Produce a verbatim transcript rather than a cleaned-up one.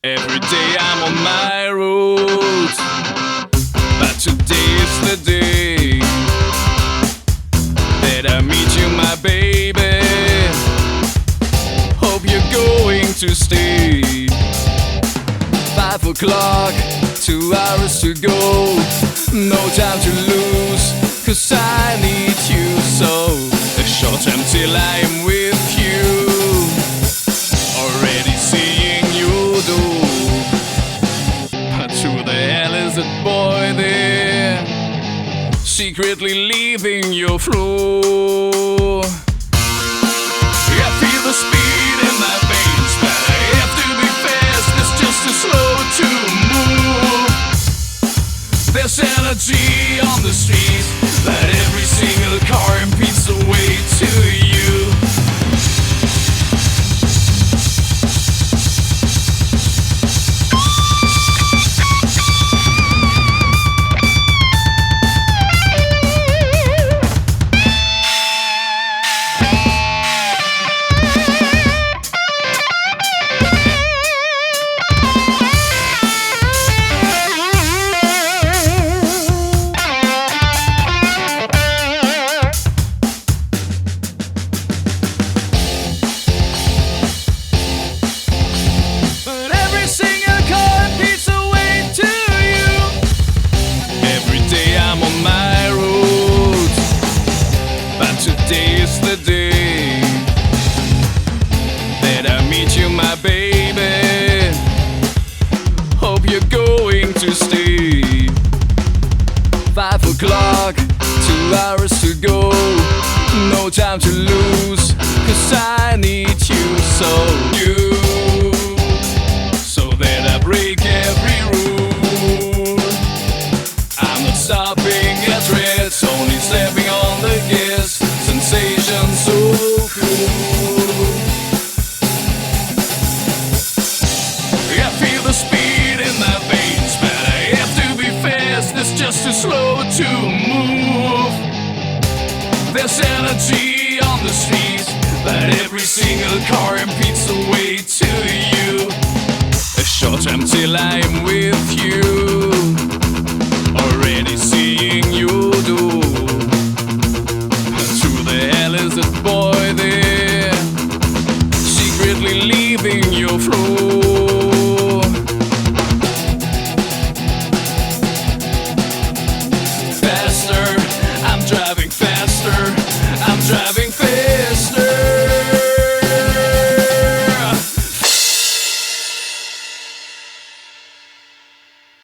Every day I'm on my road, but today is the day that I meet you, my baby. Hope you're going to stay. Five o'clock, two hours to go. No time to lose, cause I need you so. A short time till I am with you. Already seeing you do. But who the hell is that boy there? Secretly leaving your floor. I feel the speed in my veins, but I have to be fast. It's just too slow to move. There's energy on the street, but every single car impedes the way to you. Today is the day that I meet you, my baby. Hope you're going to stay. Five o'clock, two hours to go. No time to lose, cause I need you so. You, so that I break every rule. I'm not stopping at rest, only stepping on the gas. Sensation so cool. I feel the speed in my veins, but I have to be fast. It's just too slow to move. There's energy on the street, but every single car impedes the way to you. A short time till I am with you.